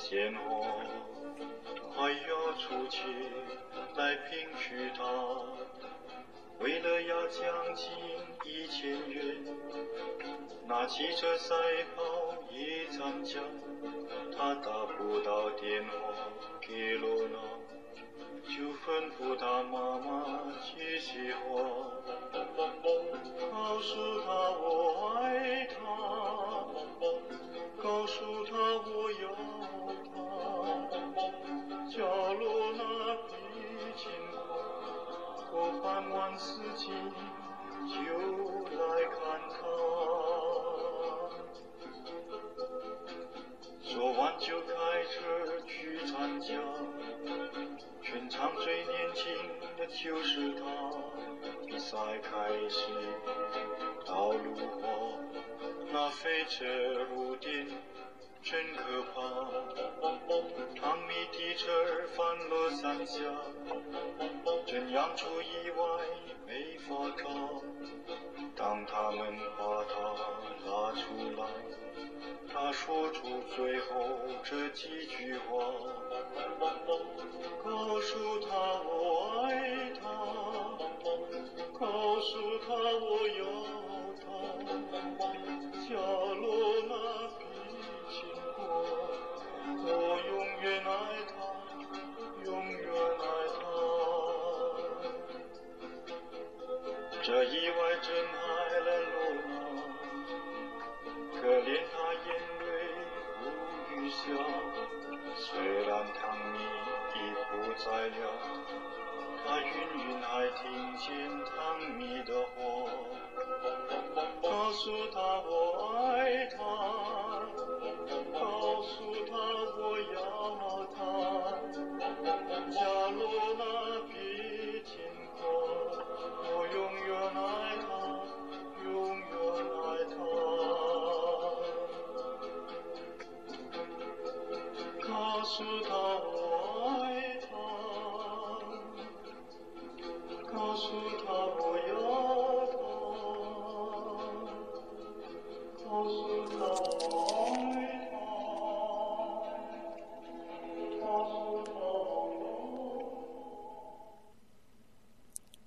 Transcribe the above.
鲜活，快要出去来拼取它。为了要将近1000元，那汽车赛跑也参加。他打不到电话给罗娜，就吩咐他妈妈接些话，告诉他我爱他，告诉他我要他，叫罗娜别牵挂，我办完事情就来看他。说完就开车去参加，全场最年轻的就是他。比赛开始到路滑，那飞车入点真可怕。汤米的车翻了3下，真让出意外没法逃。当他们把他拉出来，他说出最后这几句话，告诉他我爱他，告诉他我要他，叫罗娜别牵挂，我永远爱他，永远爱他。这意外真害了罗娜，可怜他眼泪如雨下。虽然汤米已不在了，他远远还听见汤米的话，告诉他我爱他，告诉他我要他，叫罗娜别牵挂，我永远爱他，永远爱他。告诉